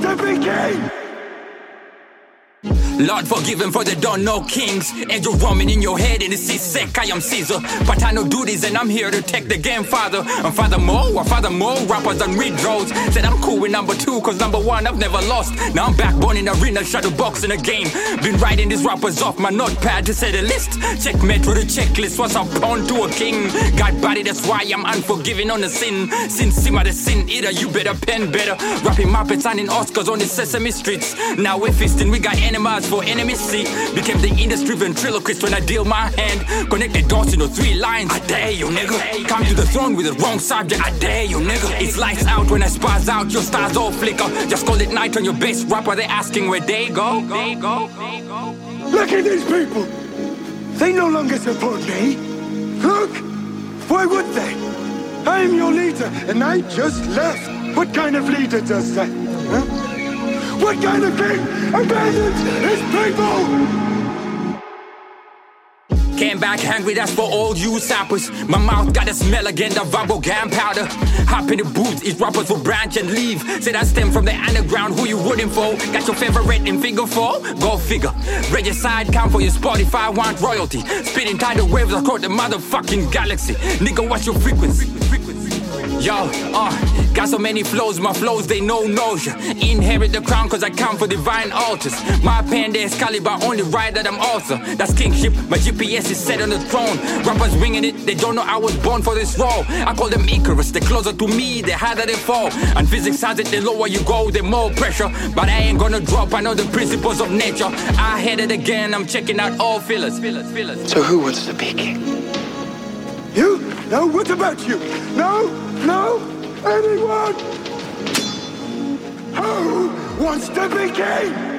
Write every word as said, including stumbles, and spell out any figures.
to be king? Lord, forgive him for they don't know kings. Angel roaming in your head and it's sick. I am Caesar, but I know duties and I'm here to take the game, Father. And furthermore, or furthermore, rappers and read roads. Said I'm cool with number two, cause number one I've never lost. Now I'm backbone in arena, shadow box in a game. Been writing these rappers off my notepad to say the list. Checkmate with a checklist, what's up on to a king. God body, that's why I'm unforgiving on the sin. Sin simmer the sin eater, you better pen better. Rapping Muppets and in Oscars on the Sesame Streets. Now we're feasting, we got enemies for enemies see. Became the industry ventriloquist when I deal my hand. Connect the dots into three lines. I dare you, nigga. Come to the throne with the wrong subject. I dare you, nigga. It's lights out when I spaz out. Your stars all flicker. Just call it night on your best rapper. They asking where they go. They go. They go. Look at these people. They no longer support me. Look. Why would they? I am your leader, and I just left. What kind of leader does that? Huh? What kind of king abandons his people? Came back hungry, that's for all you sappers. My mouth got a smell again, the verbal gunpowder. Hop in the booth, each rappers will branch and leave. Say that stem from the underground, who you rooting for? Got your favorite in finger four? Go figure. Regicide, count for your Spotify, want royalty. Spitting tidal waves across the motherfucking galaxy. Nigga, what's your frequency? Yo, uh, got so many flows, my flows, they know nausea. Inherit the crown cause I come for divine altars. My pen, the Excalibur, only right that I'm author. That's kingship, my G P S is set on the throne. Rappers winging it, they don't know I was born for this role. I call them Icarus, they're closer to me, the harder they fall. And physics has it, the lower you go, the more pressure. But I ain't gonna drop, I know the principles of nature. I hit it again, I'm checking out all fillers. fillers, fillers. So who wants to be king? You? No, what about you? No? No? Anyone? Who wants to be king?